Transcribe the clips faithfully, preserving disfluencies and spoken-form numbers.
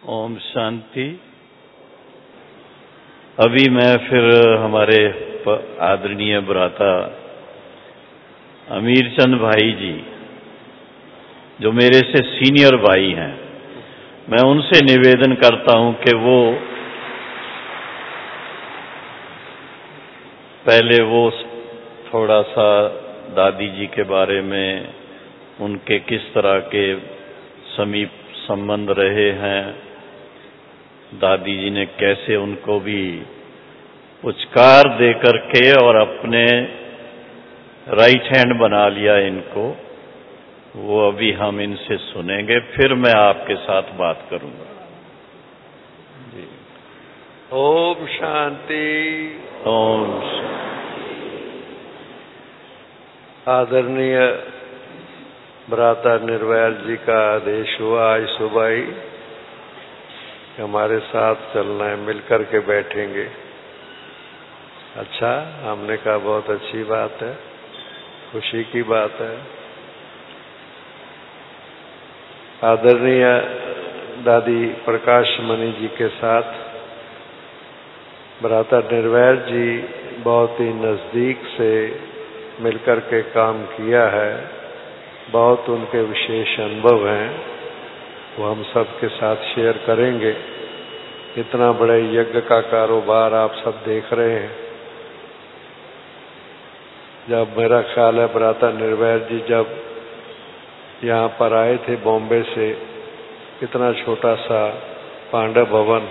ओम शांति। अभी मैं फिर हमारे आदरणीय भ्राता अमीरचंद भाई जी, जो मेरे से सीनियर भाई हैं, मैं उनसे निवेदन करता हूं कि वो पहले वो थोड़ा सा दादी जी के बारे में, उनके किस तरह के समीप संबंध रहे हैं, दादी जी ने कैसे उनको भी पुचकार दे करके और अपने राइट हैंड बना लिया इनको, वो अभी हम इनसे सुनेंगे, फिर मैं आपके साथ बात करूंगा जी। ओम शांति। ओम आदरणीय भ्राता निर्वैर जी का आदेश हुआ आज सुबह ही कि हमारे साथ चलना है, मिलकर के बैठेंगे। अच्छा, हमने कहा बहुत अच्छी बात है, खुशी की बात है। आदरणीय दादी प्रकाश मणि जी के साथ भ्राता निर्वैर जी बहुत ही नजदीक से मिलकर के काम किया है, बहुत उनके विशेष अनुभव हैं, वो हम सब के साथ शेयर करेंगे। इतना बड़े यज्ञ का कारोबार आप सब देख रहे हैं। जब मेरा ख्याल है भ्राता निर्वैर जी जब यहाँ पर आए थे बॉम्बे से, इतना छोटा सा पांडव भवन,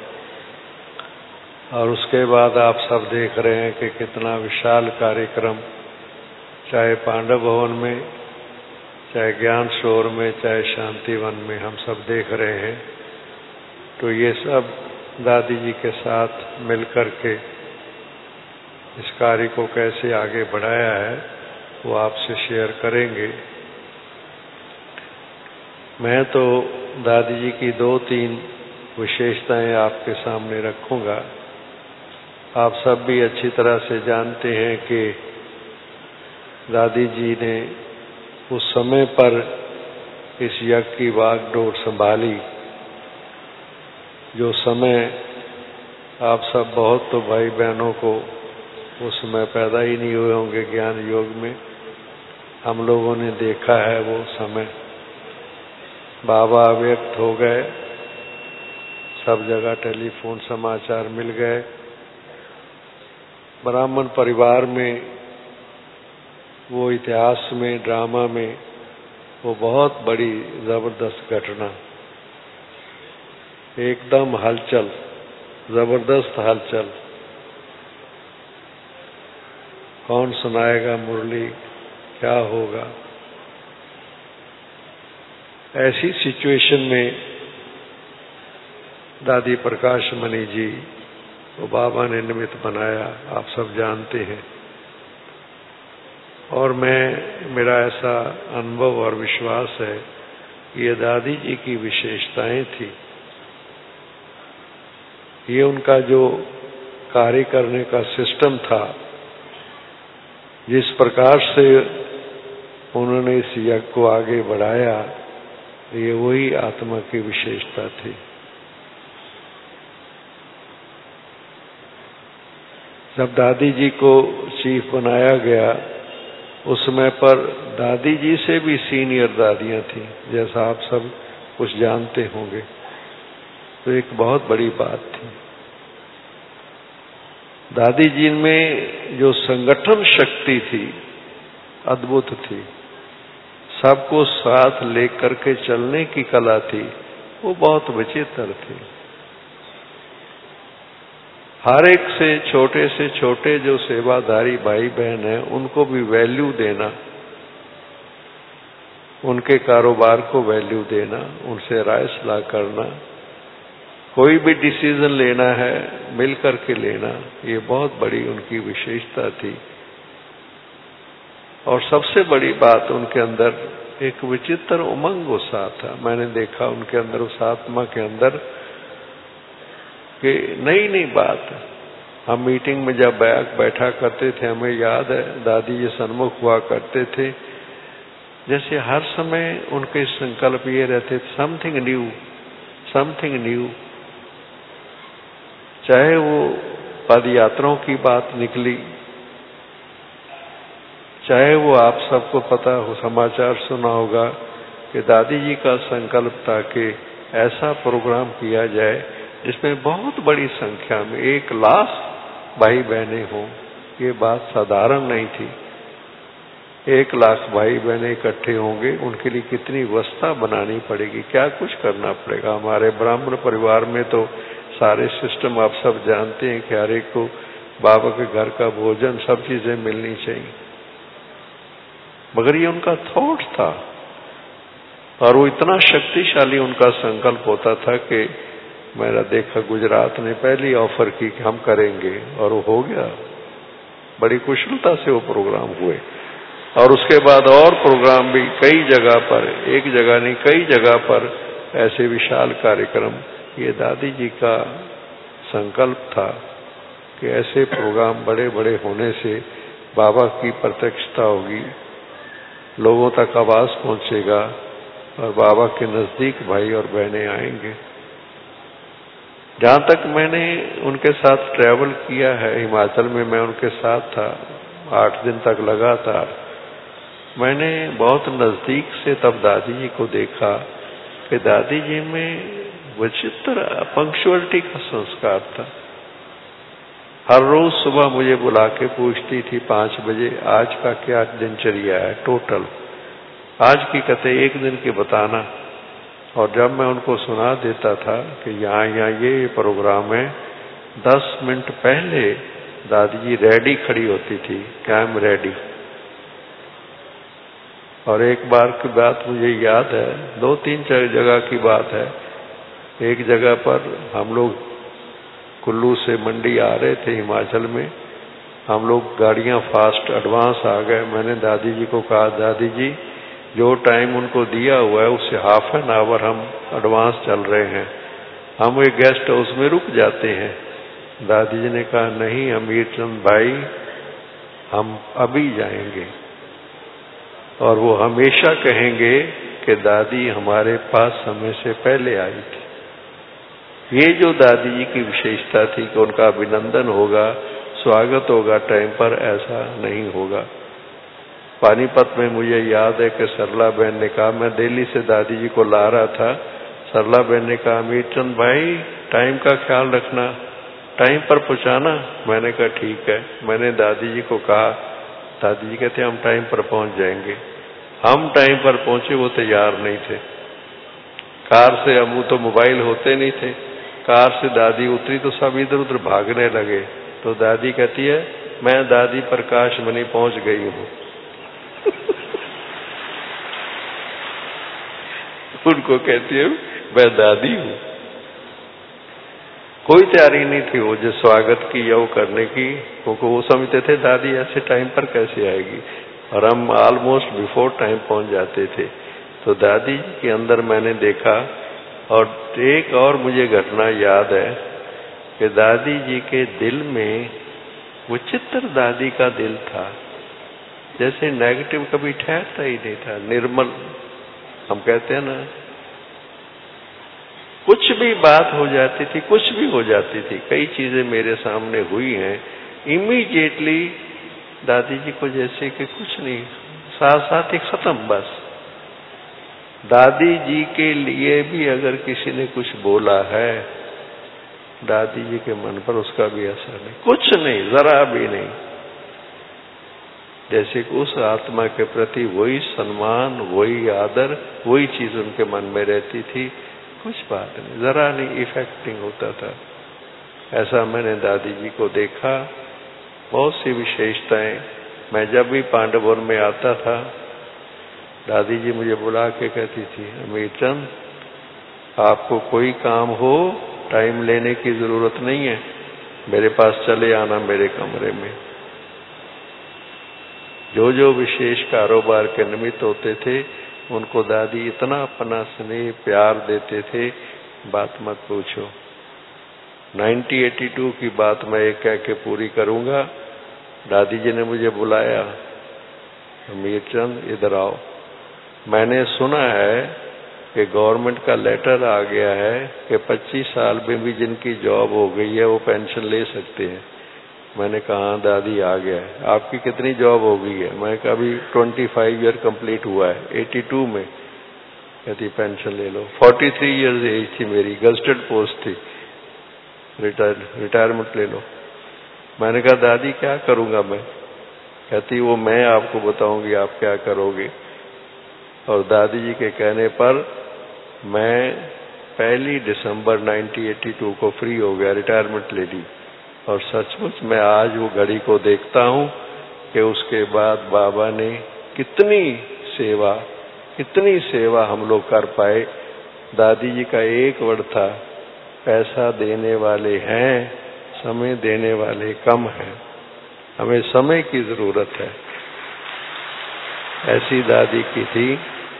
और उसके बाद आप सब देख रहे हैं कि कितना विशाल कार्यक्रम, चाहे पांडव भवन में, चाहे ज्ञान शोर में, चाहे शांतिवन में, हम सब देख रहे हैं। तो ये सब दादी जी के साथ मिलकर के इस कार्य को कैसे आगे बढ़ाया है वो आपसे शेयर करेंगे। मैं तो दादी जी की दो तीन विशेषताएं आपके सामने रखूंगा। आप सब भी अच्छी तरह से जानते हैं कि दादी जी ने उस समय पर इस यज्ञ की वागडोर संभाली, जो समय आप सब बहुत तो भाई बहनों को उस समय पैदा ही नहीं हुए होंगे ज्ञान योग में, हम लोगों ने देखा है वो समय। बाबा व्यक्त हो गए, सब जगह टेलीफोन समाचार मिल गए। ब्राह्मण परिवार में वो इतिहास में, ड्रामा में वो बहुत बड़ी जबरदस्त घटना, एकदम हलचल, जबरदस्त हलचल। कौन सुनाएगा मुरली, क्या होगा? ऐसी सिचुएशन में दादी प्रकाश मणि जी को बाबा ने निमित्त बनाया, आप सब जानते हैं। और मैं, मेरा ऐसा अनुभव और विश्वास है कि ये दादी जी की विशेषताएं थी। ये उनका जो कार्य करने का सिस्टम था, जिस प्रकार से उन्होंने इस यज्ञ को आगे बढ़ाया, ये वही आत्मा की विशेषता थी। जब दादी जी को चीफ बनाया गया, उस समय पर दादी जी से भी सीनियर दादियां थीं, जैसा आप सब कुछ जानते होंगे। तो एक बहुत बड़ी बात थी। दादी जी में जो संगठन शक्ति थी, अद्भुत थी। सबको साथ लेकर के चलने की कला थी, वो बहुत विचित्र थी। हर एक से छोटे से छोटे जो सेवाधारी भाई बहन हैं, उनको भी वैल्यू देना, उनके कारोबार को वैल्यू देना, उनसे राय सलाह करना, कोई भी डिसीजन लेना है मिल करके लेना, ये बहुत बड़ी उनकी विशेषता थी। और सबसे बड़ी बात, उनके अंदर एक विचित्र उमंग उत्साह था। मैंने देखा उनके अंदर, उस आत्मा के अंदर, कि नई नई बात। हम मीटिंग में जब बैठा करते थे, हमें याद है दादी जी सन्मुख हुआ करते थे, जैसे हर समय उनके संकल्प ये रहते, समथिंग न्यू, समथिंग न्यू। चाहे वो पद यात्राओं की बात निकली, चाहे वो आप सबको पता हो, समाचार सुना होगा कि दादी जी का संकल्प था कि ऐसा प्रोग्राम किया जाए जिसमें बहुत बड़ी संख्या में एक लाख भाई बहनें हों। ये बात साधारण नहीं थी। एक लाख भाई बहनें इकट्ठे होंगे, उनके लिए कितनी व्यवस्था बनानी पड़ेगी, क्या कुछ करना पड़ेगा। हमारे ब्राह्मण परिवार में तो सारे सिस्टम आप सब जानते हैं कि हर एक को बाबा के घर का भोजन, सब चीजें मिलनी चाहिए, मगर ये उनका थॉट था और वो इतना शक्तिशाली उनका संकल्प होता था कि मेरा देखा गुजरात ने पहली ऑफर की कि हम करेंगे और वो हो गया। बड़ी कुशलता से वो प्रोग्राम हुए और उसके बाद और प्रोग्राम भी कई जगह पर, एक जगह नहीं कई जगह पर ऐसे विशाल कार्यक्रम। ये दादी जी का संकल्प था कि ऐसे प्रोग्राम बड़े बड़े होने से बाबा की प्रत्यक्षता होगी, लोगों तक आवाज पहुंचेगा और बाबा के नजदीक भाई और बहनें आएंगे। जहां तक मैंने उनके साथ ट्रैवल किया है, हिमाचल में मैं उनके साथ था आठ दिन तक लगातार। मैंने बहुत नजदीक से तब दादी जी को देखा कि दादी जी में विचित्र पंक्चुअलिटी का संस्कार था। हर रोज सुबह मुझे बुला के पूछती थी पांच बजे, आज का क्या दिनचर्या है टोटल, आज की कथे एक दिन की बताना। और जब मैं उनको सुना देता था कि यहाँ यहाँ ये प्रोग्राम है, दस मिनट पहले दादी जी रेडी खड़ी होती थी कि आई एम रेडी। और एक बार की बात मुझे याद है, दो तीन जगह की बात है। एक जगह पर हम लोग कुल्लू से मंडी आ रहे थे हिमाचल में, हम लोग गाड़ियां फास्ट एडवांस आ गए। मैंने दादी जी को कहा, दादी जी जो टाइम उनको दिया हुआ है उससे हाफ एन आवर हम एडवांस चल रहे हैं, हम एक गेस्ट हाउस में रुक जाते हैं। दादी जी ने कहा, नहीं अमीर चंद भाई, हम अभी जाएंगे। और वो हमेशा कहेंगे कि दादी हमारे पास समय से पहले आई थी। ये जो दादी जी की विशेषता थी कि उनका अभिनंदन होगा, स्वागत होगा टाइम पर, ऐसा नहीं होगा। पानीपत में मुझे याद है कि सरला बहन ने कहा, मैं दिल्ली से दादी जी को ला रहा था, सरला बहन ने कहा, मीरचंद भाई टाइम का ख्याल रखना, टाइम पर पहुंचाना। मैंने कहा ठीक है। मैंने दादी जी को कहा, दादी जी कहते हम टाइम पर पहुंच जाएंगे। हम टाइम पर पहुंचे, वो तैयार नहीं थे। कार से, अब वो तो मोबाइल होते नहीं थे, कार से दादी उतरी तो सब इधर उधर भागने लगे। तो दादी कहती है, मैं दादी प्रकाश मणि पहुंच गई हूं। उनको कहती है, मैं दादी हूं। कोई तैयारी नहीं थी वो जो स्वागत की या वो करने की, क्योंकि वो समझते थे दादी ऐसे टाइम पर कैसे आएगी, और हम ऑलमोस्ट बिफोर टाइम पहुंच जाते थे। तो दादी के अंदर मैंने देखा, और एक और मुझे घटना याद है कि दादी जी के दिल में विचित्र दादी का दिल था, जैसे नेगेटिव कभी ठहरता ही नहीं था, निर्मल। हम कहते हैं ना, कुछ भी बात हो जाती थी, कुछ भी हो जाती थी। कई चीजें मेरे सामने हुई हैं, इमीडिएटली दादी जी को जैसे कि कुछ नहीं, साथ साथ ही खत्म बस। दादी जी के लिए भी अगर किसी ने कुछ बोला है, दादी जी के मन पर उसका भी असर नहीं, कुछ नहीं, जरा भी नहीं। जैसे कि उस आत्मा के प्रति वही सम्मान, वही आदर, वही चीज उनके मन में रहती थी, कुछ बात नहीं, जरा नहीं इफेक्टिंग होता था। ऐसा मैंने दादी जी को देखा। बहुत सी विशेषताएं। मैं जब भी पांडवपुर में आता था, दादी जी मुझे बुला के कहती थी, अमीरचंद आपको कोई काम हो, टाइम लेने की जरूरत नहीं है, मेरे पास चले आना मेरे कमरे में। जो जो विशेष कारोबार के निमित्त होते थे, उनको दादी इतना अपना स्नेह प्यार देते थे, बात मत पूछो। नाइनटीन एटी टू की बात मैं एक कह के पूरी करूंगा। दादी जी ने मुझे बुलाया, मीरचंद इधर आओ, मैंने सुना है कि गवर्नमेंट का लेटर आ गया है कि पच्चीस साल में भी जिनकी जॉब हो गई है वो पेंशन ले सकते हैं। मैंने कहा हाँ दादी आ गया है। आपकी कितनी जॉब हो गई है? मैं कहा अभी ट्वेंटी फाइव ईयर कंप्लीट हुआ है, एटी टू में। कहती पेंशन ले लो। फोर्टी थ्री ईयर्स एज थी मेरी, गजटेड पोस्ट थी, रिटायर रिटायरमेंट ले लो। मैंने कहा दादी क्या करूंगा मैं? कहती वो मैं आपको बताऊंगी आप क्या करोगे। और दादी जी के कहने पर मैं पहली दिसंबर नाइनटीन एटी टू को फ्री हो गया, रिटायरमेंट ले ली। और सचमुच मैं आज वो घड़ी को देखता हूँ कि उसके बाद बाबा ने कितनी सेवा कितनी सेवा हम लोग कर पाए। दादी जी का एक वर्ड था, पैसा देने वाले हैं, समय देने वाले कम हैं। हमें समय की जरूरत है। ऐसी दादी की थी।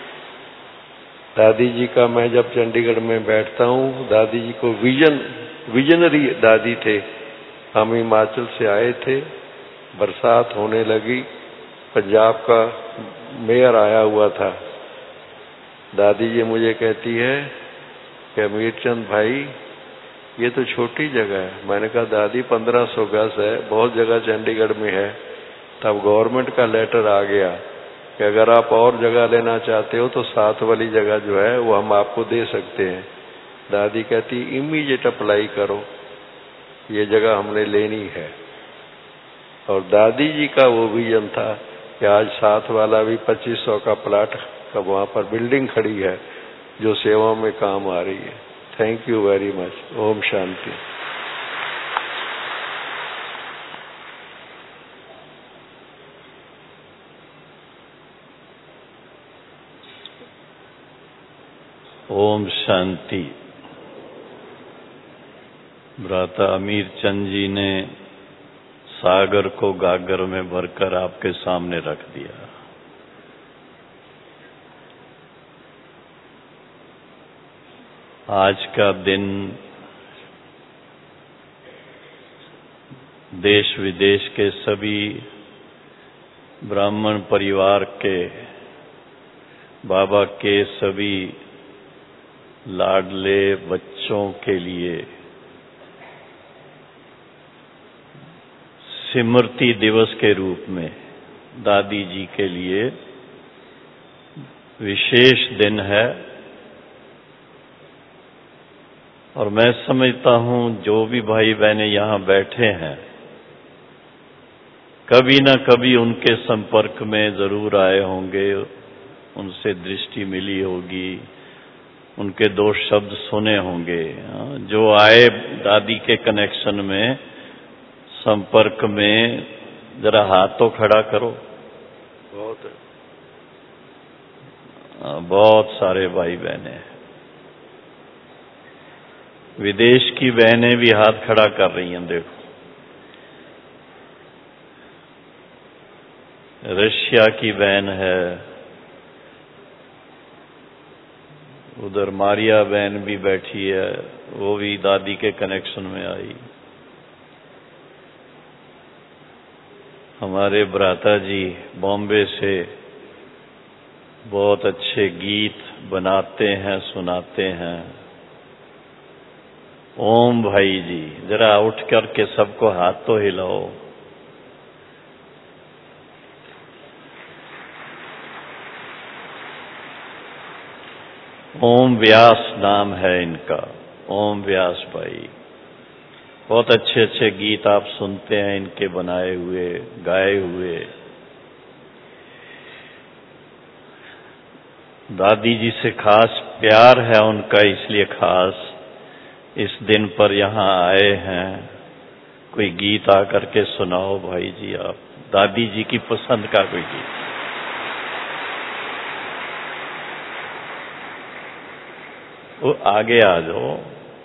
दादी जी का मैं जब चंडीगढ़ में बैठता हूँ, दादी जी को विजन विजनरी दादी थे। हम हिमाचल से आए थे, बरसात होने लगी, पंजाब का मेयर आया हुआ था। दादी जी मुझे कहती है कि अमीरचंद भाई ये तो छोटी जगह है। मैंने कहा दादी पंद्रह सौ गज है, बहुत जगह चंडीगढ़ में है। तब गवर्नमेंट का लेटर आ गया कि अगर आप और जगह लेना चाहते हो तो साथ वाली जगह जो है वो हम आपको दे सकते हैं। दादी कहती इमीडिएट अप्लाई करो, ये जगह हमने लेनी है। और दादी जी का वो विजन था कि आज साथ वाला भी पच्चीस सौ का प्लाट का वहाँ पर बिल्डिंग खड़ी है जो सेवा में काम आ रही है। Thank you very much. ओम शांति। ओम शांति। भ्राता अमीर चंद जी ने सागर को गागर में भरकर आपके सामने रख दिया। आज का दिन देश विदेश के सभी ब्राह्मण परिवार के, बाबा के सभी लाडले बच्चों के लिए स्मृति दिवस के रूप में दादी जी के लिए विशेष दिन है। और मैं समझता हूं जो भी भाई बहनें यहाँ बैठे हैं कभी न कभी उनके संपर्क में जरूर आए होंगे, उनसे दृष्टि मिली होगी, उनके दो शब्द सुने होंगे। जो आए दादी के कनेक्शन में संपर्क में, जरा हाथ तो खड़ा करो। बहुत बहुत सारे भाई बहनें, विदेश की बहनें भी हाथ खड़ा कर रही हैं। देखो, रशिया की बहन है, उधर मारिया बहन भी बैठी है, वो भी दादी के कनेक्शन में आई। हमारे भ्राता जी बॉम्बे से बहुत अच्छे गीत बनाते हैं, सुनाते हैं। ओम भाई जी, जरा उठ करके सबको हाथ तो हिलाओ। ओम व्यास नाम है इनका, ओम व्यास भाई। बहुत अच्छे अच्छे गीत आप सुनते हैं इनके बनाए हुए, गाए हुए। दादी जी से खास प्यार है उनका, इसलिए खास इस दिन पर यहाँ आए हैं। कोई गीत आकर के सुनाओ भाई जी, आप दादी जी की पसंद का कोई गीत। वो आगे आ जाओ।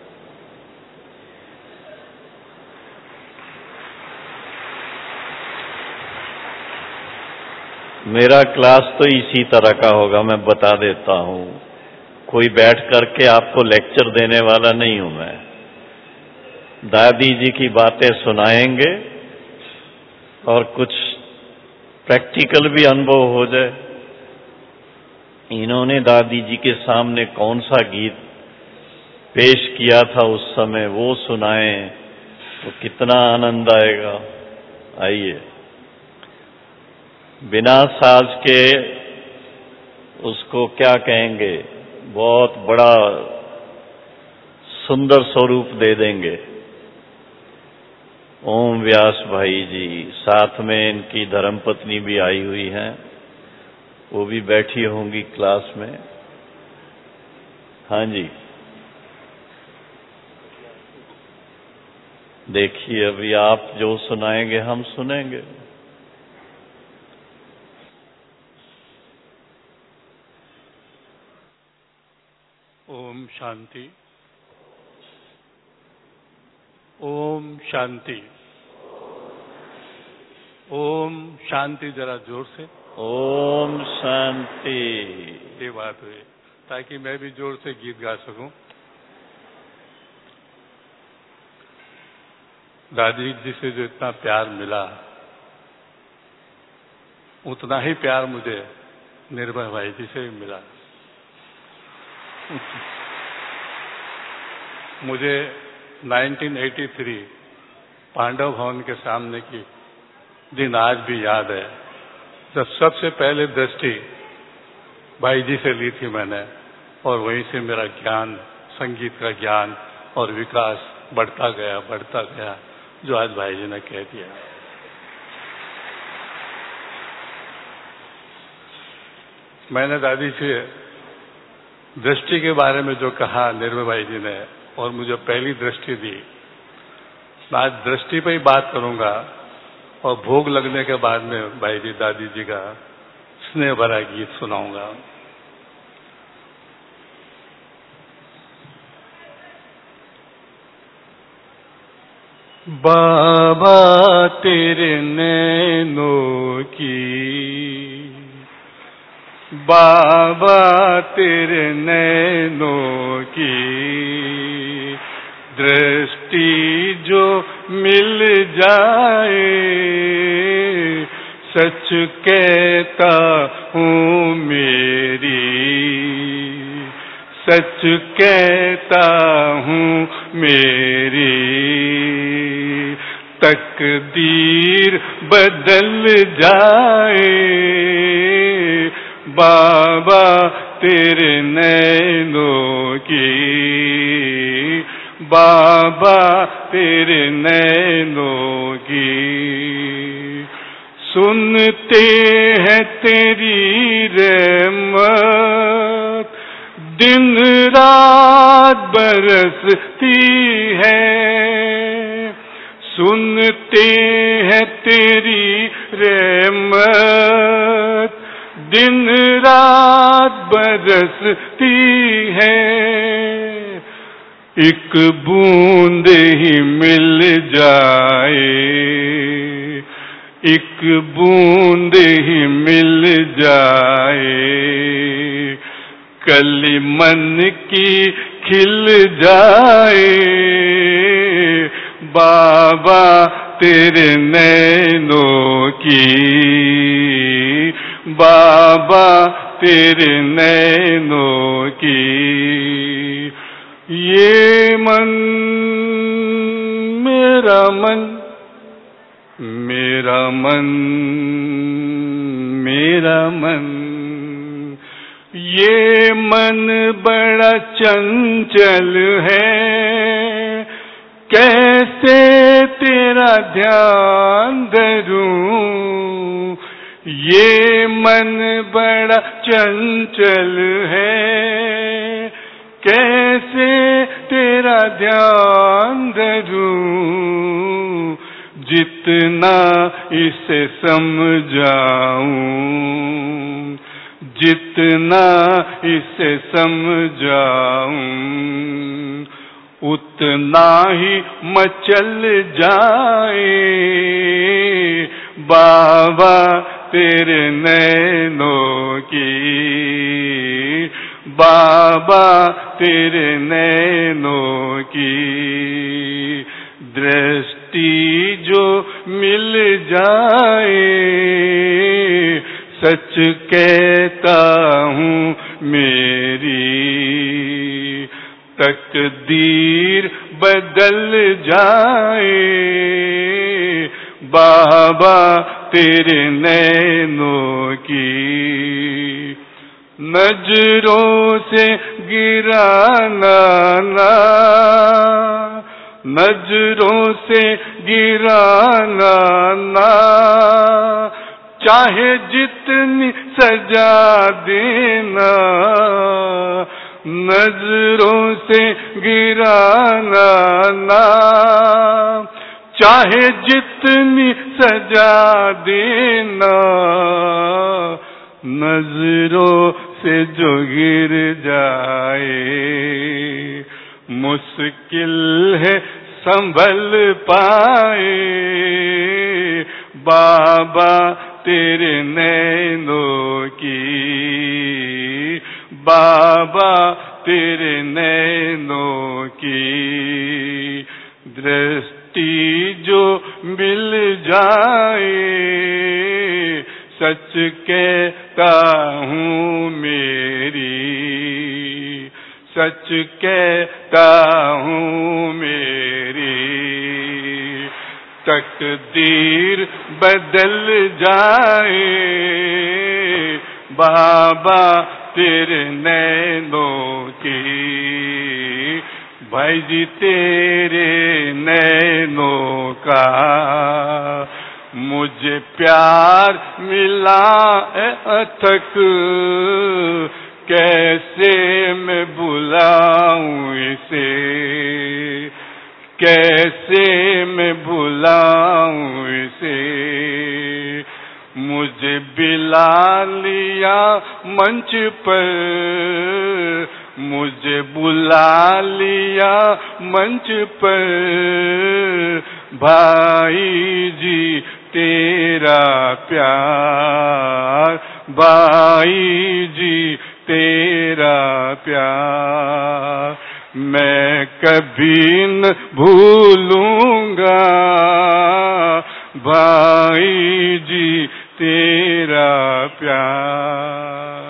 मेरा क्लास तो इसी तरह का होगा, मैं बता देता हूं। कोई बैठ करके आपको लेक्चर देने वाला नहीं हूं मैं। दादी जी की बातें सुनाएंगे और कुछ प्रैक्टिकल भी अनुभव हो जाए। इन्होंने दादी जी के सामने कौन सा गीत पेश किया था उस समय, वो सुनाएं तो कितना आनंद आएगा। आइए, बिना साज के उसको क्या कहेंगे, बहुत बड़ा सुंदर स्वरूप दे देंगे। ओम व्यास भाई जी, साथ में इनकी धर्मपत्नी भी आई हुई हैं, वो भी बैठी होंगी क्लास में। हाँ जी, देखिए अभी आप जो सुनाएंगे हम सुनेंगे। ओम शांति, ओम शांति, ओम शांति। जरा जोर से ओम शांति। ये बात हुई, ताकि मैं भी जोर से गीत गा सकूं। दादी जी से जो इतना प्यार मिला, उतना ही प्यार मुझे निर्भय भाई जी से भी मिला। मुझे उन्नीस सौ तिरासी पांडव भवन के सामने की दिन आज भी याद है, जब सबसे पहले दृष्टि भाई जी से ली थी मैंने, और वहीं से मेरा ज्ञान, संगीत का ज्ञान और विकास बढ़ता गया बढ़ता गया, जो आज भाई जी ने कह दिया। मैंने दादी से दृष्टि के बारे में जो कहा निर्मल भाई जी ने, और मुझे पहली दृष्टि दी, मैं आज दृष्टि पे ही बात करूंगा, और भोग लगने के बाद में भाई जी दादी जी का स्नेह भरा गीत सुनाऊंगा। बाबा तेरे नैनों की, बाबा तेरे नैनों की दृष्टि जो मिल जाए, सच कहता हूँ मेरी, सच कहता हूँ मेरी, तकदीर बदल जाए। बाबा तेरे नैनों की, बाबा तेरे नैनों की, सुनते हैं तेरी रहमत, दिन रात बरसती है। सुनते हैं तेरी रहमत, दिन रात बरसती है। एक बूंद ही मिल जाए, एक बूंद ही मिल जाए, कली मन की खिल जाए। बाबा तेरे नैनों की, बाबा तेरे नैनों की, ये मन मेरा मन, मेरा मन मेरा मन, ये मन बड़ा चंचल है, कैसे तेरा ध्यान धरूं। ये मन बड़ा चंचल है, कैसे तेरा ध्यान धरूं। जितना इसे समझाऊं, जितना इसे समझाऊं, उतना ही मचल जाए। बाबा तेरे नैनों की, बाबा तेरे नैनों की दृष्टि जो मिल जाए, सच कहता हूँ मेरी तकदीर बदल जाए बाबा तेरे नैनों की नजरों से गिराना ना नजरों से गिराना ना चाहे जितनी सजा देना नजरों से गिराना ना चाहे जितनी सजा देना नजरों से जो गिर जाए मुश्किल है संभल पाए बाबा तेरे नैनों की बाबा तेरे नैनों की दृष्टि जो मिल जाए सच कहता हूँ मेरी सच कहता हूँ मेरी तकदीर बदल जाए बाबा तेरे नैनों की भाई जी तेरे नैनों का मुझे प्यार मिला अथक कैसे मैं भुलाऊं इसे कैसे मैं भुलाऊं इसे मुझे बिला लिया मंच पर मुझे बुला लिया मंच पर भाई जी तेरा प्यार भाई जी तेरा प्यार मैं कभी न भूलूंगा भाई जी तेरा प्यार।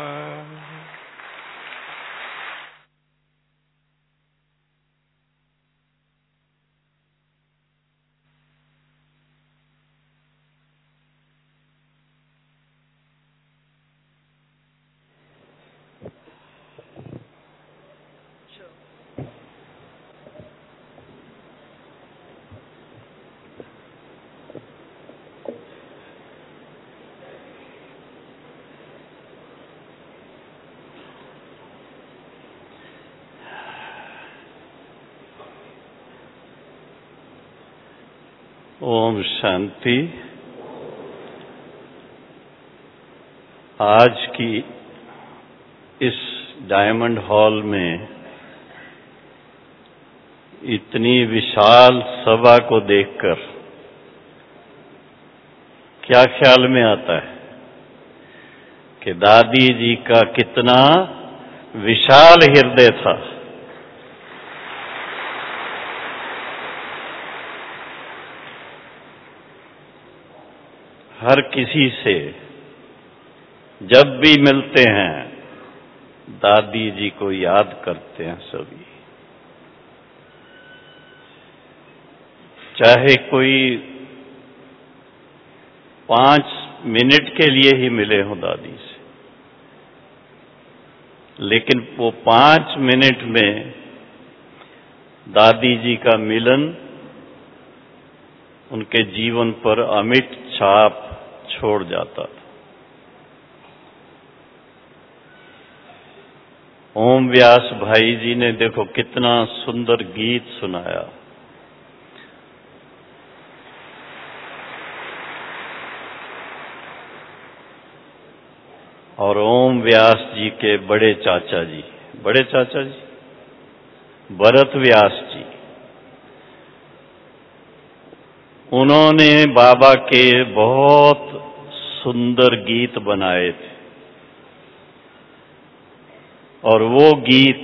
ओम शांति। आज की इस डायमंड हॉल में इतनी विशाल सभा को देखकर क्या ख्याल में आता है कि दादी जी का कितना विशाल हृदय था। हर किसी से जब भी मिलते हैं दादी जी को याद करते हैं सभी, चाहे कोई पांच मिनट के लिए ही मिले हों दादी से, लेकिन वो पांच मिनट में दादी जी का मिलन उनके जीवन पर अमिट छाप छोड़ जाता था। ओम व्यास भाई जी ने देखो कितना सुंदर गीत सुनाया। और ओम व्यास जी के बड़े चाचा जी, बड़े चाचा जी भरत व्यास जी, उन्होंने बाबा के बहुत सुंदर गीत बनाए थे और वो गीत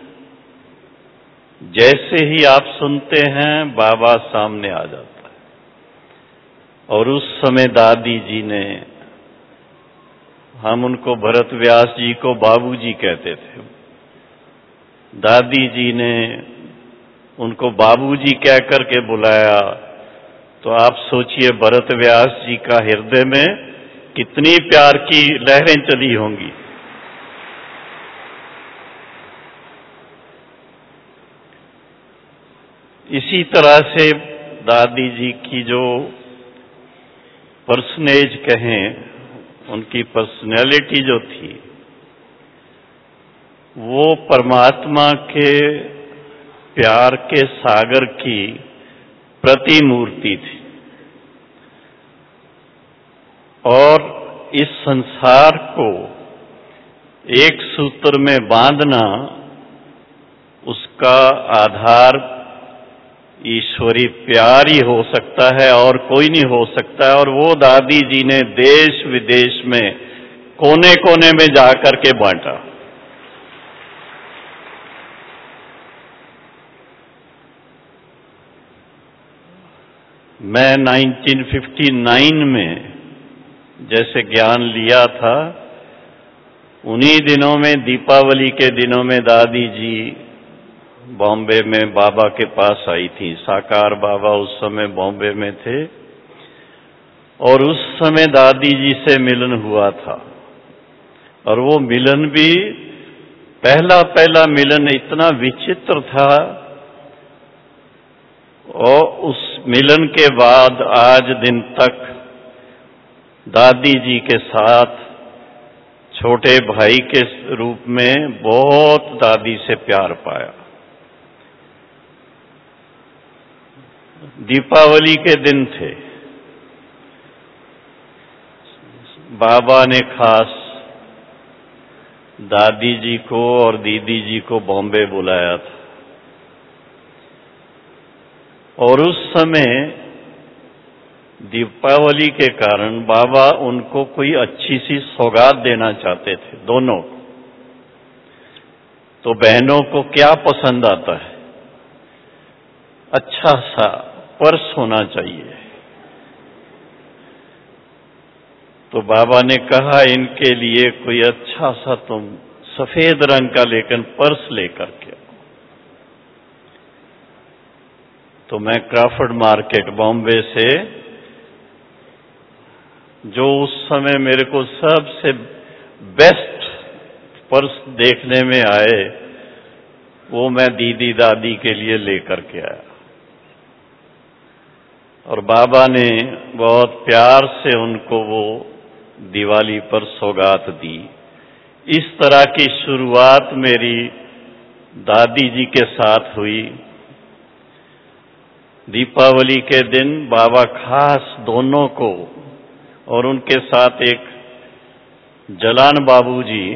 जैसे ही आप सुनते हैं बाबा सामने आ जाता है। और उस समय दादी जी ने हम उनको भरत व्यास जी को बाबूजी कहते थे। दादी जी ने उनको बाबूजी कह करके बुलाया, तो आप सोचिए भरत व्यास जी का हृदय में कितनी प्यार की लहरें चली होंगी। इसी तरह से दादी जी की जो पर्सनेज कहें, उनकी पर्सनैलिटी जो थी, वो परमात्मा के प्यार के सागर की प्रतिमूर्ति थी। और इस संसार को एक सूत्र में बांधना, उसका आधार ईश्वरी प्यार ही हो सकता है और कोई नहीं हो सकता है। और वो दादी जी ने देश विदेश में कोने कोने में जाकर के बांटा। मैं उन्नीस सौ उनसठ में जैसे ज्ञान लिया था, उन्हीं दिनों में, दीपावली के दिनों में दादी जी बॉम्बे में बाबा के पास आई थी। साकार बाबा उस समय बॉम्बे में थे और उस समय दादी जी से मिलन हुआ था। और वो मिलन भी पहला पहला मिलन इतना विचित्र था, और उस मिलन के बाद आज दिन तक दादी जी के साथ छोटे भाई के रूप में बहुत दादी से प्यार पाया। दीपावली के दिन थे, बाबा ने खास दादी जी को और दीदी जी को बॉम्बे बुलाया था। और उस समय दीपावली के कारण बाबा उनको कोई अच्छी सी सौगात देना चाहते थे, दोनों। तो बहनों को क्या पसंद आता है? अच्छा सा पर्स होना चाहिए। तो बाबा ने कहा इनके लिए कोई अच्छा सा तुम सफेद रंग का लेकिन पर्स लेकर के। तो मैं क्राफर्ड मार्केट बॉम्बे से, जो उस समय मेरे को सबसे बेस्ट पर्स देखने में आए, वो मैं दीदी दादी के लिए लेकर के आया। और बाबा ने बहुत प्यार से उनको वो दिवाली पर सौगात दी। इस तरह की शुरुआत मेरी दादी जी के साथ हुई। दीपावली के दिन बाबा खास दोनों को, और उनके साथ एक जलान बाबूजी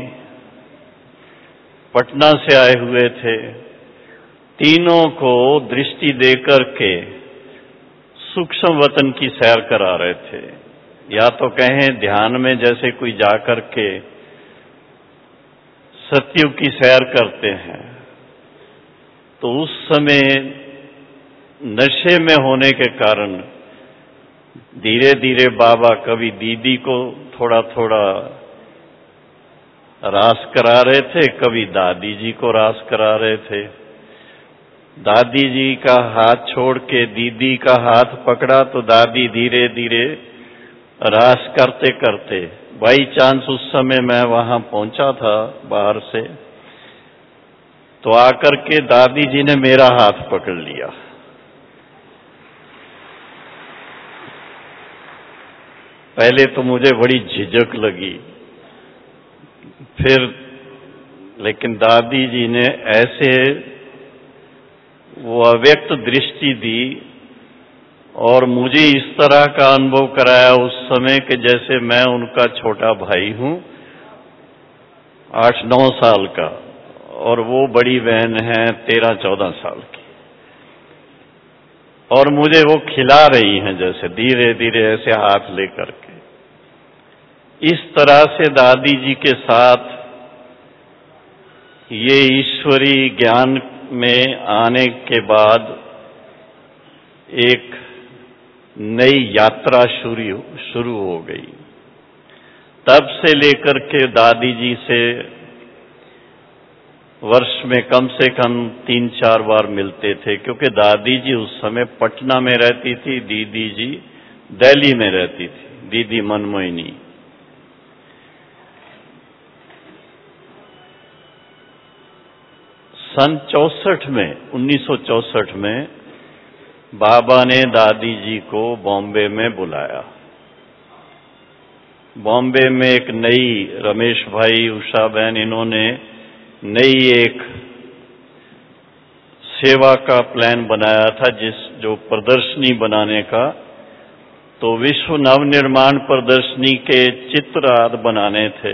पटना से आए हुए थे, तीनों को दृष्टि देकर के सूक्ष्म वतन की सैर करा रहे थे। या तो कहें ध्यान में जैसे कोई जाकर के सत्युग की सैर करते हैं। तो उस समय नशे में होने के कारण धीरे धीरे बाबा कभी दीदी को थोड़ा थोड़ा रास करा रहे थे, कभी दादी जी को रास करा रहे थे। दादी जी का हाथ छोड़ के दीदी का हाथ पकड़ा तो दादी धीरे धीरे रास करते करते, बाई चांस उस समय मैं वहां पहुंचा था बाहर से, तो आकर के दादी जी ने मेरा हाथ पकड़ लिया। पहले तो मुझे बड़ी झिझक लगी, फिर लेकिन दादी जी ने ऐसे वो अव्यक्त दृष्टि दी और मुझे इस तरह का अनुभव कराया उस समय कि जैसे मैं उनका छोटा भाई हूं, आठ नौ साल का, और वो बड़ी बहन है तेरह चौदह साल की, और मुझे वो खिला रही हैं जैसे धीरे धीरे ऐसे हाथ लेकर के। इस तरह से दादी जी के साथ ये ईश्वरी ज्ञान में आने के बाद एक नई यात्रा शुरू शुरू हो गई। तब से लेकर के दादी जी से वर्ष में कम से कम तीन चार बार मिलते थे, क्योंकि दादी जी उस समय पटना में रहती थी, दीदी जी दिल्ली में रहती थी, दीदी मनमोहिनी। सन चौसठ में उन्नीस सौ चौसठ में बाबा ने दादी जी को बॉम्बे में बुलाया। बॉम्बे में एक नई, रमेश भाई, उषा बहन, इन्होंने नई एक सेवा का प्लान बनाया था, जिस जो प्रदर्शनी बनाने का। तो विश्व नवनिर्माण प्रदर्शनी के चित्र आदि बनाने थे।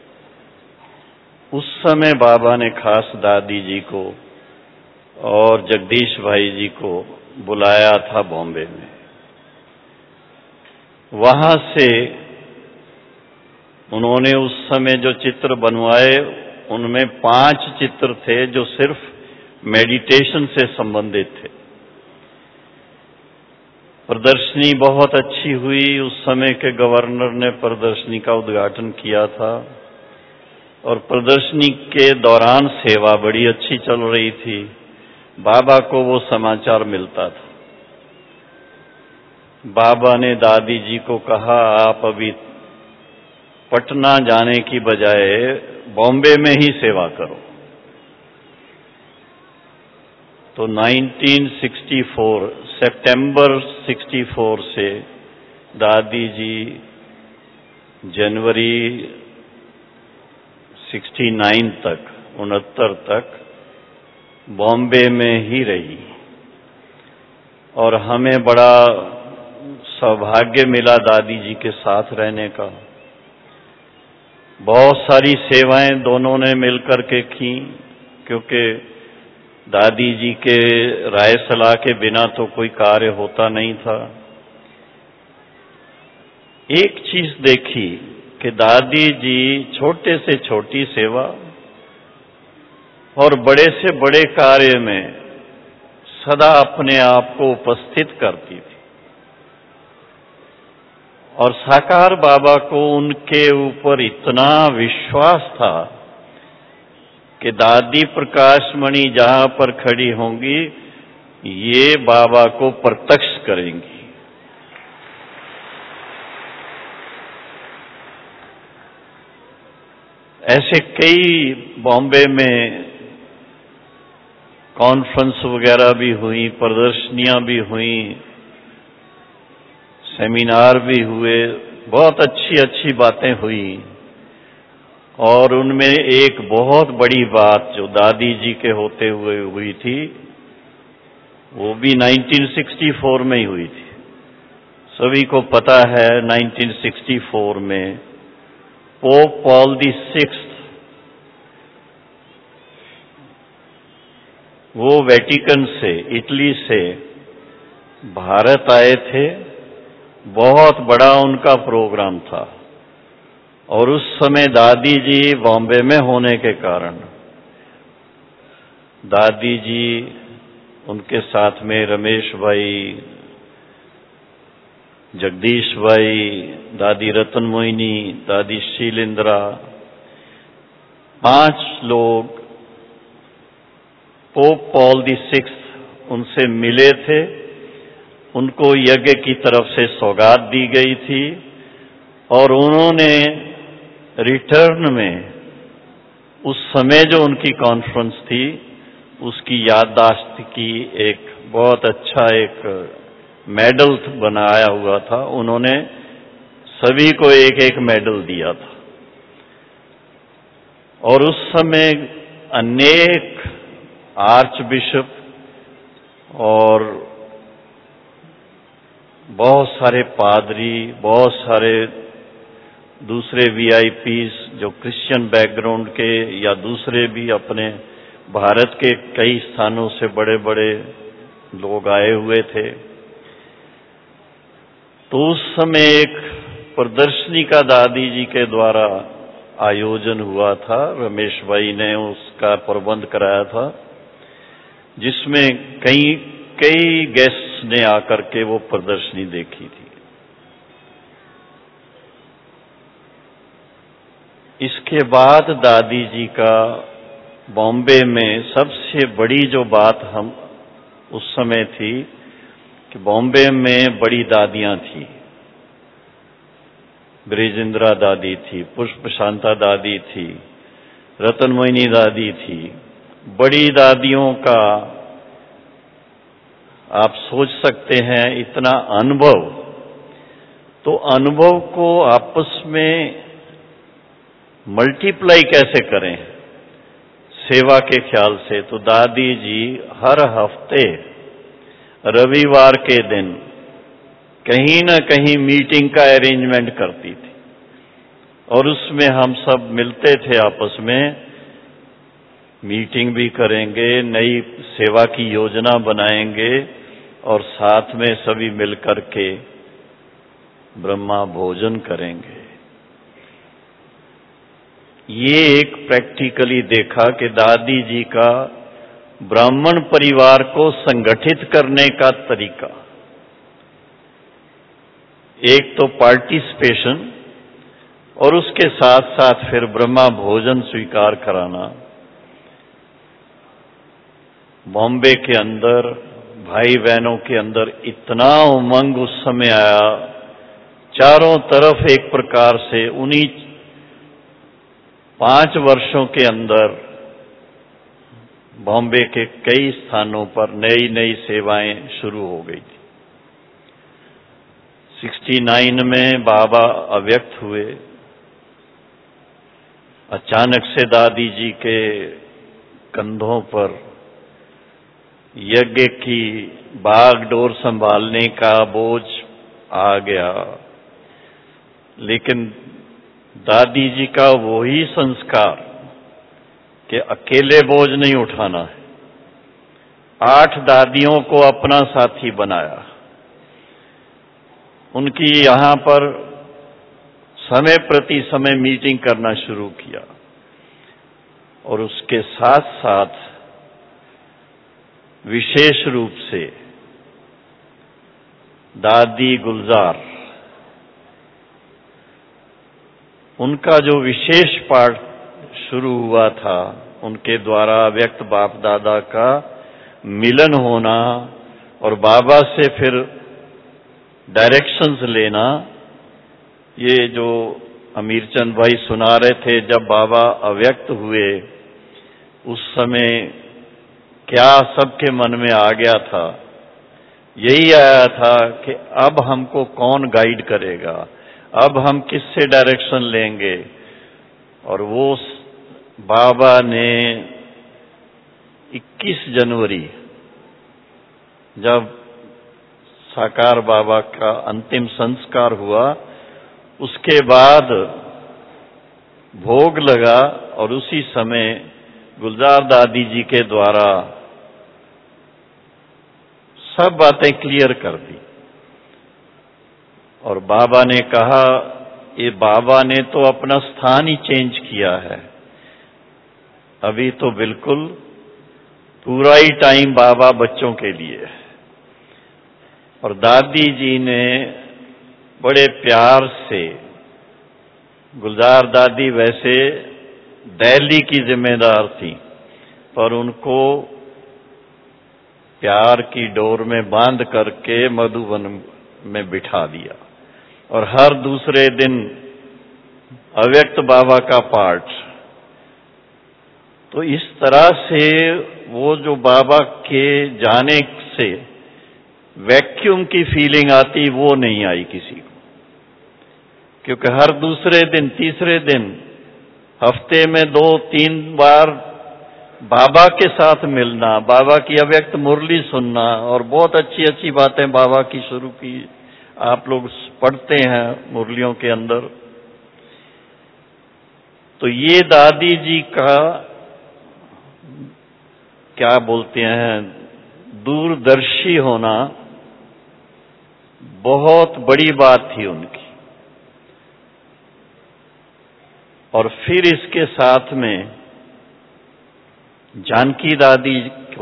उस समय बाबा ने खास दादी जी को और जगदीश भाई जी को बुलाया था बॉम्बे में। वहां से उन्होंने उस समय जो चित्र बनवाए, उनमें पांच चित्र थे जो सिर्फ मेडिटेशन से संबंधित थे। प्रदर्शनी बहुत अच्छी हुई। उस समय के गवर्नर ने प्रदर्शनी का उद्घाटन किया था और प्रदर्शनी के दौरान सेवा बड़ी अच्छी चल रही थी। बाबा को वो समाचार मिलता था। बाबा ने दादी जी को कहा, आप अभी पटना जाने की बजाय बॉम्बे में ही सेवा करो। तो उन्नीस सौ चौंसठ, सितंबर चौंसठ से दादी जी जनवरी उनहत्तर तक उनहत्तर तक बॉम्बे में ही रही। और हमें बड़ा सौभाग्य मिला दादी जी के साथ रहने का। बहुत सारी सेवाएं दोनों ने मिलकर के की, क्योंकि दादी जी के राय सलाह के बिना तो कोई कार्य होता नहीं था। एक चीज देखी कि दादी जी छोटे से छोटी सेवा और बड़े से बड़े कार्य में सदा अपने आप को उपस्थित करती थी। और साकार बाबा को उनके ऊपर इतना विश्वास था कि दादी प्रकाशमणि जहां पर खड़ी होंगी, ये बाबा को प्रत्यक्ष करेंगी। ऐसे कई बॉम्बे में कॉन्फ्रेंस वगैरह भी हुई, प्रदर्शनियां भी हुई, सेमिनार भी हुए, बहुत अच्छी अच्छी बातें हुई। और उनमें एक बहुत बड़ी बात जो दादी जी के होते हुए हुई थी, वो भी उन्नीस सौ चौंसठ में ही हुई थी। सभी को पता है, उन्नीस सौ चौंसठ में पोप पॉल दी सिक्स्थ वो वेटिकन से, इटली से भारत आए थे। बहुत बड़ा उनका प्रोग्राम था। और उस समय दादी जी बॉम्बे में होने के कारण दादी जी, उनके साथ में रमेश भाई, जगदीश भाई, दादी रतन मोहिनी, दादी शीलेंद्रा, पांच लोग पोप पॉल दी सिक्स्थ उनसे मिले थे। उनको यज्ञ की तरफ से सौगात दी गई थी और उन्होंने रिटर्न में उस समय जो उनकी कॉन्फ्रेंस थी, उसकी याददाश्त की एक बहुत अच्छा एक मेडल बनाया हुआ था। उन्होंने सभी को एक एक मेडल दिया था। और उस समय अनेक आर्च बिशप और बहुत सारे पादरी, बहुत सारे दूसरे वीआईपीज जो क्रिश्चियन बैकग्राउंड के या दूसरे भी अपने भारत के कई स्थानों से बड़े बड़े लोग आए हुए थे। तो उस समय एक प्रदर्शनी का दादी जी के द्वारा आयोजन हुआ था। रमेश भाई ने उसका प्रबंध कराया था, जिसमें कई कई गेस्ट्स ने आकर के वो प्रदर्शनी देखी थी। इसके बाद दादी जी का बॉम्बे में सबसे बड़ी जो बात हम उस समय थी कि बॉम्बे में बड़ी दादियां थी। ब्रिजेंद्रा दादी थी, पुष्प शांता दादी थी, रतन मोहिनी दादी थी। बड़ी दादियों का आप सोच सकते हैं इतना अनुभव, तो अनुभव को आपस में मल्टीप्लाई कैसे करें सेवा के ख्याल से। तो दादी जी हर हफ्ते रविवार के दिन कहीं न कहीं मीटिंग का अरेंजमेंट करती थी और उसमें हम सब मिलते थे, आपस में मीटिंग भी करेंगे, नई सेवा की योजना बनाएंगे और साथ में सभी मिलकर के ब्रह्मा भोजन करेंगे। ये एक प्रैक्टिकली देखा कि दादी जी का ब्राह्मण परिवार को संगठित करने का तरीका, एक तो पार्टिसिपेशन और उसके साथ साथ फिर ब्रह्मा भोजन स्वीकार कराना। बॉम्बे के अंदर भाई बहनों के अंदर इतना उमंग उस समय आया, चारों तरफ एक प्रकार से उन्हीं पांच वर्षों के अंदर बॉम्बे के कई स्थानों पर नई नई सेवाएं शुरू हो गई थी। उनहत्तर में बाबा अव्यक्त हुए। अचानक से दादी जी के कंधों पर यज्ञ की बागडोर संभालने का बोझ आ गया, लेकिन दादी जी का वही संस्कार कि अकेले बोझ नहीं उठाना है, आठ दादियों को अपना साथी बनाया। उनकी यहाँ पर समय प्रति समय मीटिंग करना शुरू किया और उसके साथ साथ विशेष रूप से दादी गुलजार, उनका जो विशेष पाठ शुरू हुआ था, उनके द्वारा व्यक्त बाप दादा का मिलन होना और बाबा से फिर डायरेक्शंस लेना। ये जो अमीरचंद भाई सुना रहे थे, जब बाबा अव्यक्त हुए उस समय क्या सबके मन में आ गया था, यही आया था कि अब हमको कौन गाइड करेगा, अब हम किससे डायरेक्शन लेंगे। और वो बाबा ने इक्कीस जनवरी जब साकार बाबा का अंतिम संस्कार हुआ, उसके बाद भोग लगा और उसी समय गुलजार दादी जी के द्वारा सब बातें क्लियर कर दी। और बाबा ने कहा, ये बाबा ने तो अपना स्थान ही चेंज किया है, अभी तो बिल्कुल पूरा ही टाइम बाबा बच्चों के लिए है। और दादी जी ने बड़े प्यार से, गुलजार दादी वैसे दिल्ली की जिम्मेदार थी, पर उनको प्यार की डोर में बांध करके मधुबन में बिठा दिया और हर दूसरे दिन अव्यक्त बाबा का पाठ। तो इस तरह से वो जो बाबा के जाने से वैक्यूम की फीलिंग आती, वो नहीं आई किसी को, क्योंकि हर दूसरे दिन, तीसरे दिन, हफ्ते में दो तीन बार बाबा के साथ मिलना, बाबा की अव्यक्त मुरली सुनना और बहुत अच्छी अच्छी बातें बाबा की शुरू की। आप लोग पढ़ते हैं मुरलियों के अंदर। तो ये दादी जी का क्या बोलते हैं, दूरदर्शी होना बहुत बड़ी बात थी उनकी। और फिर इसके साथ में जानकी दादी को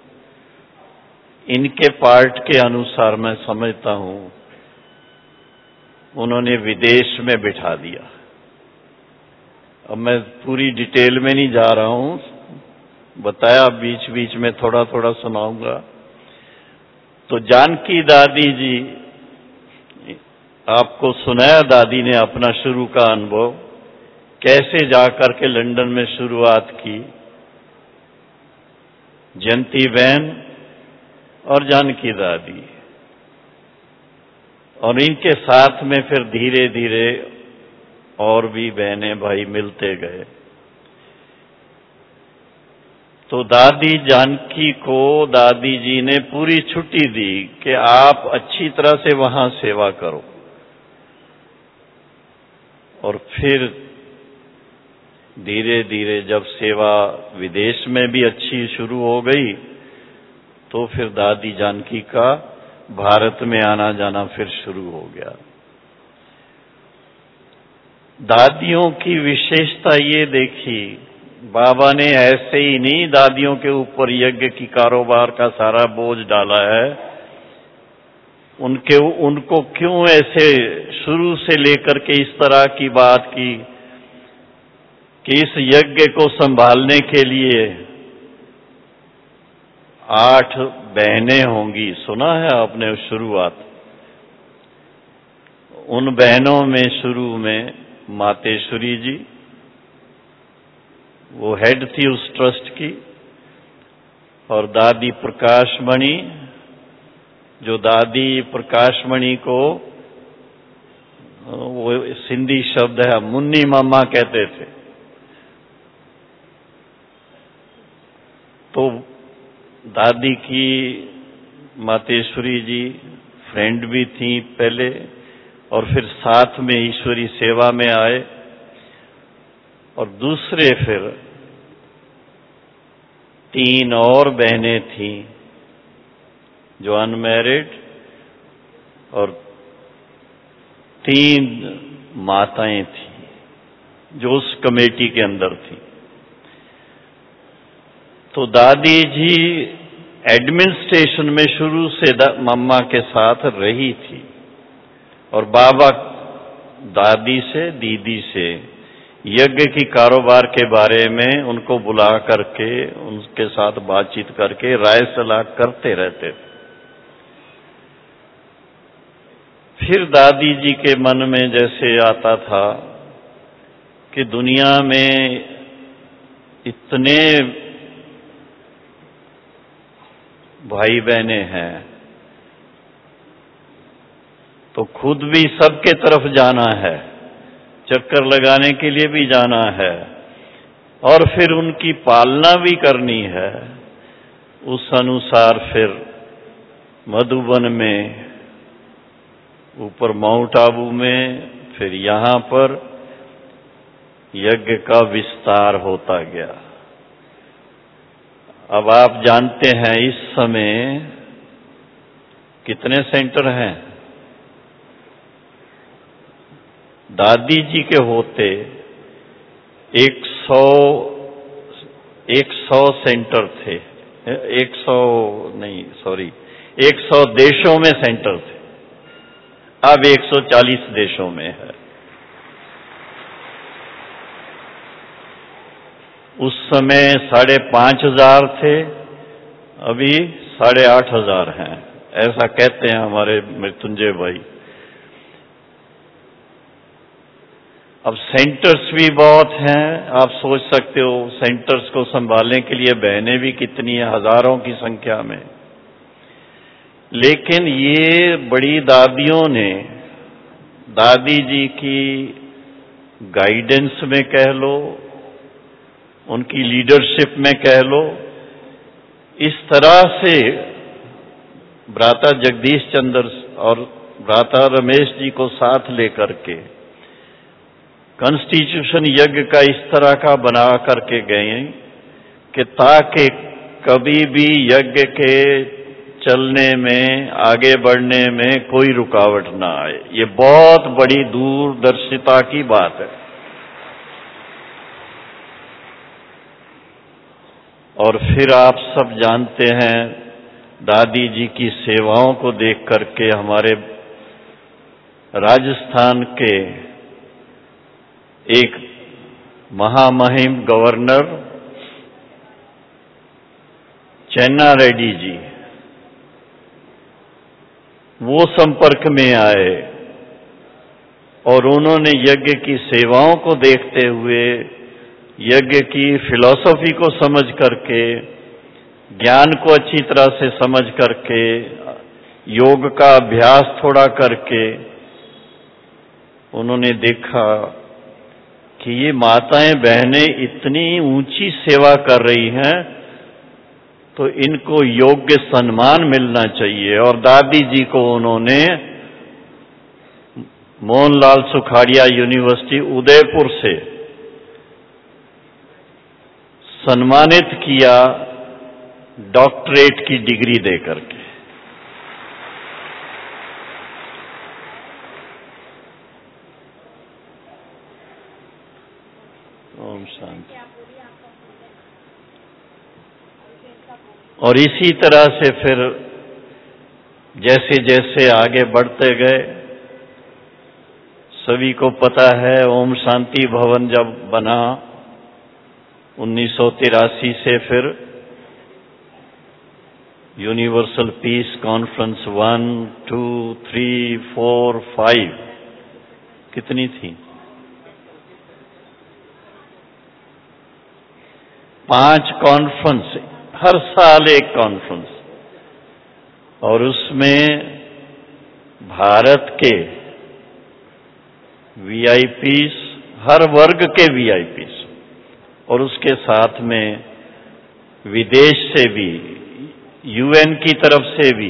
इनके पार्ट के अनुसार मैं समझता हूं उन्होंने विदेश में बिठा दिया। अब मैं पूरी डिटेल में नहीं जा रहा हूं, बताया, बीच बीच में थोड़ा थोड़ा सुनाऊंगा। तो जानकी दादी जी, आपको सुनाया दादी ने अपना शुरू का अनुभव, कैसे जाकर के लंदन में शुरुआत की। जयंती बहन और जानकी दादी, और इनके साथ में फिर धीरे धीरे और भी बहनें भाई मिलते गए। तो दादी जानकी को दादी जी ने पूरी छुट्टी दी कि आप अच्छी तरह से वहां सेवा करो। और फिर धीरे धीरे जब सेवा विदेश में भी अच्छी शुरू हो गई, तो फिर दादी जानकी का भारत में आना जाना फिर शुरू हो गया। दादियों की विशेषता ये देखी, बाबा ने ऐसे ही नहीं दादियों के ऊपर यज्ञ की कारोबार का सारा बोझ डाला है। उनके उनको क्यों ऐसे शुरू से लेकर के इस तरह की बात की कि इस यज्ञ को संभालने के लिए आठ बहनें होंगी। सुना है आपने शुरुआत? उन बहनों में शुरू में मातेश्वरी जी, वो हेड थी उस ट्रस्ट की, और दादी प्रकाशमणि, जो दादी प्रकाशमणि को वो सिंधी शब्द है मुन्नी मामा कहते थे। तो दादी की मातेश्वरी जी फ्रेंड भी थी पहले, और फिर साथ में ईश्वरी सेवा में आए। और दूसरे फिर तीन और बहनें थीं जो अनमैरिड, और तीन माताएं थीं जो उस कमेटी के अंदर थीं। तो दादी जी एडमिनिस्ट्रेशन में शुरू से मम्मा के साथ रही थी, और बाबा दादी से, दीदी से यज्ञ की कारोबार के बारे में उनको बुला करके उनके साथ बातचीत करके राय सलाह करते रहते थे। फिर दादी जी के मन में जैसे आता था कि दुनिया में इतने भाई बहनें हैं, तो खुद भी सबके तरफ जाना है, चक्कर लगाने के लिए भी जाना है, और फिर उनकी पालना भी करनी है। उस अनुसार फिर मधुबन में, ऊपर माउंट आबू में, फिर यहाँ पर यज्ञ का विस्तार होता गया। अब आप जानते हैं इस समय कितने सेंटर हैं? दादी जी के होते एक सौ एक सौ सेंटर थे, एक सौ नहीं सॉरी एक सौ देशों में सेंटर थे, अब एक सौ चालीस देशों में है। उस समय साढ़े पांच हजार थे, अभी साढ़े आठ हजार हैं, ऐसा कहते हैं हमारे मृत्युंजय भाई। अब सेंटर्स भी बहुत हैं, आप सोच सकते हो सेंटर्स को संभालने के लिए बहनें भी कितनी हैं, हजारों की संख्या में। लेकिन ये बड़ी दादियों ने दादी जी की गाइडेंस में कह लो, उनकी लीडरशिप में कह लो, इस तरह से भ्राता जगदीश चंद्र और भ्राता रमेश जी को साथ लेकर के कॉन्स्टिट्यूशन यज्ञ का इस तरह का बना करके गए कि ताकि कभी भी यज्ञ के चलने में, आगे बढ़ने में कोई रुकावट ना आए। ये बहुत बड़ी दूरदर्शिता की बात है। और फिर आप सब जानते हैं दादी जी की सेवाओं को देख करके हमारे राजस्थान के एक महामहिम गवर्नर चेन्ना रेड्डी जी वो संपर्क में आए और उन्होंने यज्ञ की सेवाओं को देखते हुए, यज्ञ की फिलॉसफी को समझ करके, ज्ञान को अच्छी तरह से समझ करके, योग का अभ्यास थोड़ा करके उन्होंने देखा कि ये माताएं बहनें इतनी ऊंची सेवा कर रही हैं तो इनको योग्य सम्मान मिलना चाहिए। और दादी जी को उन्होंने मोहनलाल सुखाड़िया यूनिवर्सिटी उदयपुर से सम्मानित किया डॉक्टरेट की डिग्री देकर के। ओम शांति। और इसी तरह से फिर जैसे जैसे आगे बढ़ते गए, सभी को पता है ओम शांति भवन जब बना उन्नीस सौ तिरासी से, फिर universal peace conference one two three four five कितनी थी? पांच कॉन्फ्रेंस, हर साल एक कॉन्फ्रेंस, और उसमें भारत के वीआईपीस, हर वर्ग के वीआईपीस, और उसके साथ में विदेश से भी, यूएन की तरफ से भी,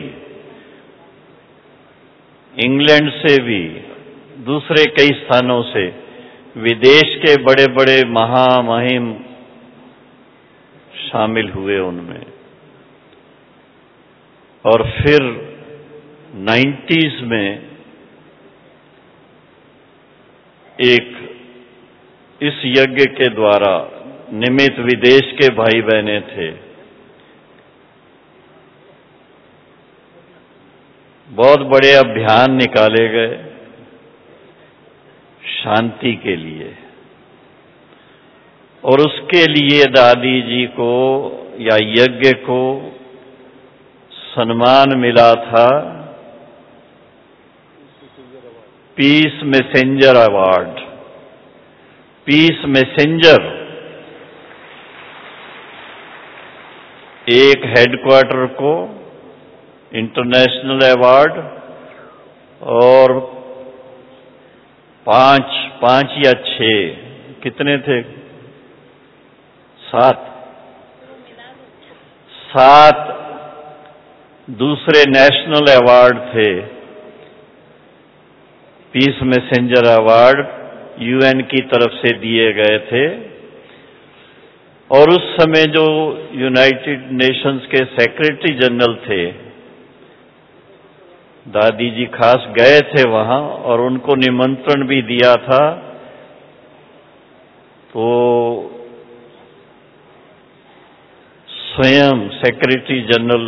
इंग्लैंड से भी, दूसरे कई स्थानों से विदेश के बड़े बड़े महामहिम शामिल हुए उनमें। और फिर नाइन्टीज में एक इस यज्ञ के द्वारा निमित्त विदेश के भाई बहने थे, बहुत बड़े अभियान निकाले गए शांति के लिए, और उसके लिए दादी जी को या यज्ञ को सम्मान मिला था peace messenger award. Peace messenger एक हेडक्वार्टर को इंटरनेशनल अवार्ड, और पांच पांच या छह, कितने थे? सात सात दूसरे नेशनल अवार्ड थे। पीस मैसेंजर अवार्ड यूएन की तरफ से दिए गए थे, और उस समय जो यूनाइटेड नेशंस के सेक्रेटरी जनरल थे, दादी जी खास गए थे वहां और उनको निमंत्रण भी दिया था। तो स्वयं सेक्रेटरी जनरल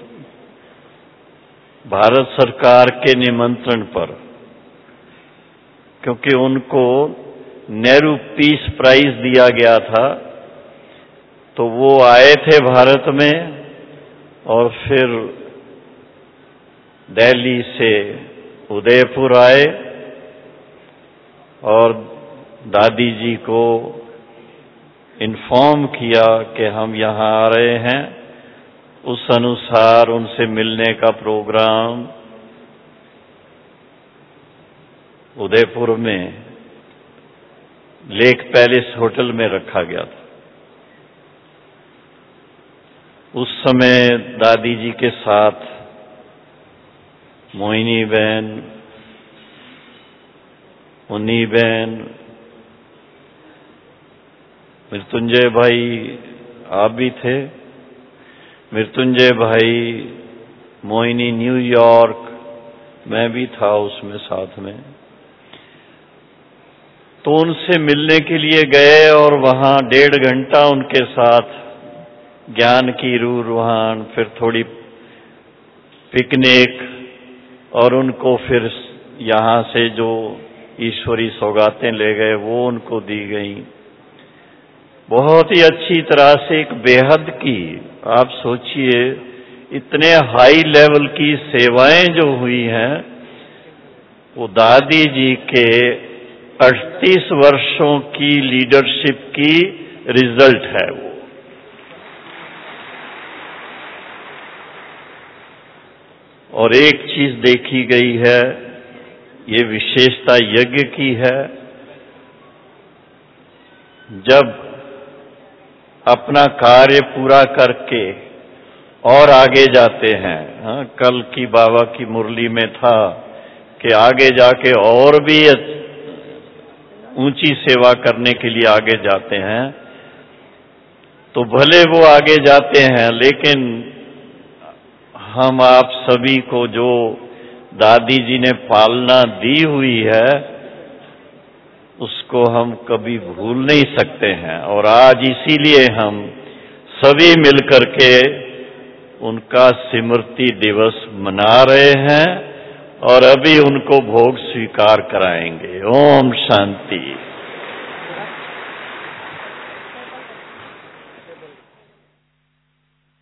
भारत सरकार के निमंत्रण पर, क्योंकि उनको नेहरू पीस प्राइज दिया गया था, तो वो आए थे भारत में, और फिर दिल्ली से उदयपुर आए और दादी जी को इन्फॉर्म किया कि हम यहाँ आ रहे हैं। उस अनुसार उनसे मिलने का प्रोग्राम उदयपुर में लेक पैलेस होटल में रखा गया था। उस समय दादी जी के साथ मोहिनी बहन, मुन्नी बहन, मृत्युंजय भाई आप भी थे, मृत्युंजय भाई, मोहिनी न्यूयॉर्क, मैं भी था उसमें साथ में। तो उनसे मिलने के लिए गए और वहां डेढ़ घंटा उनके साथ ज्ञान की रूह रुहान, फिर थोड़ी पिकनिक, और उनको फिर यहाँ से जो ईश्वरी सौगातें ले गए वो उनको दी गई। बहुत ही अच्छी तरह से एक बेहद की, आप सोचिए इतने हाई लेवल की सेवाएं जो हुई हैं, वो दादी जी के अड़तीस वर्षों की लीडरशिप की रिजल्ट है वो। और एक चीज देखी गई है, ये विशेषता यज्ञ की है, जब अपना कार्य पूरा करके और आगे जाते हैं, हाँ, कल की बाबा की मुरली में था कि आगे जाके और भी ऊंची सेवा करने के लिए आगे जाते हैं, तो भले वो आगे जाते हैं, लेकिन हम आप सभी को जो दादी जी ने पालना दी हुई है, उसको हम कभी भूल नहीं सकते हैं। और आज इसीलिए हम सभी मिलकर के उनका स्मृति दिवस मना रहे हैं और अभी उनको भोग स्वीकार कराएंगे। ओम शांति।